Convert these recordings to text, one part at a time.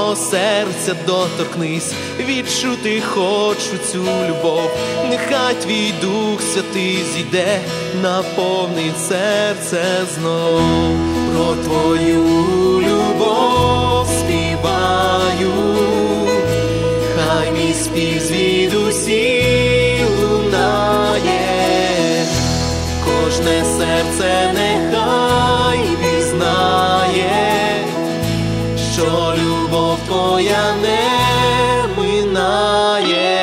мого серця доторкнись, відчути хочу цю любов. Нехай твій Дух Святий зійде, наповнить серце знов. Про твою любов співаю, хай мій спів звідусіль лунає, кожне серце нехай пізнає, що любов твоя не минає.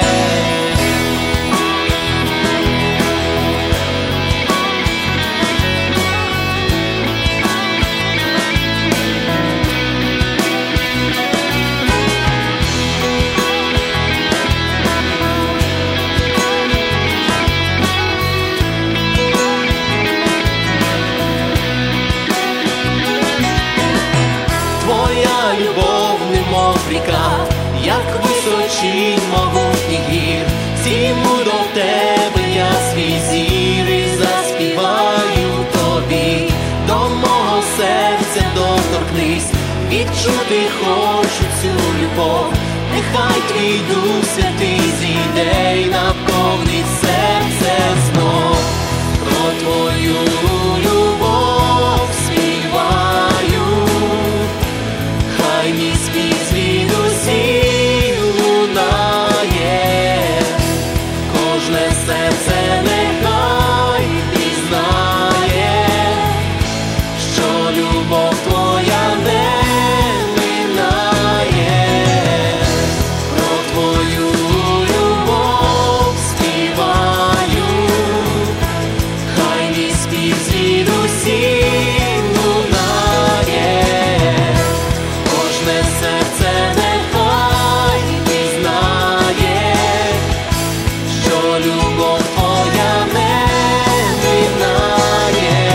Твоя любов, немов ріка, як височінь могутніх гір. Зійму до тебе я свій зір і заспіваю тобі. До мого серця доторкнись, відчути хочу цю любов. Нехай твій Дух Святий зійде і наповнить серце знов. Про твою любов співаю, хай мій спів звідусіль лунає, кожне серце нехай пізнає, що любов твоя не минає. Про твою любов співаю, хай мій спів звідусіль лунає, кожне серце нехай пізнає, що любов твоя не минає.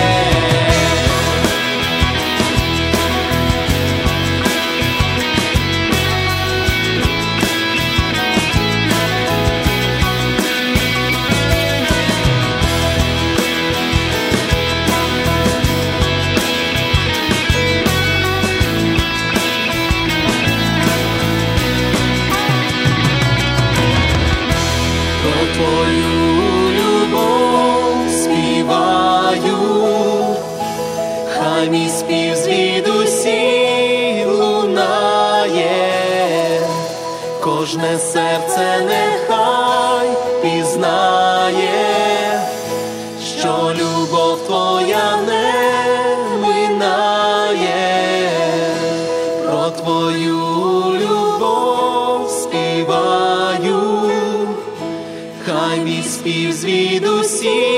Про твою любов співаю, хай мій спів звідусіль лунає, кожне серце нехай пізнає, що любов твоя не минає. Про твою любов співаю, хай мій спів звідусіль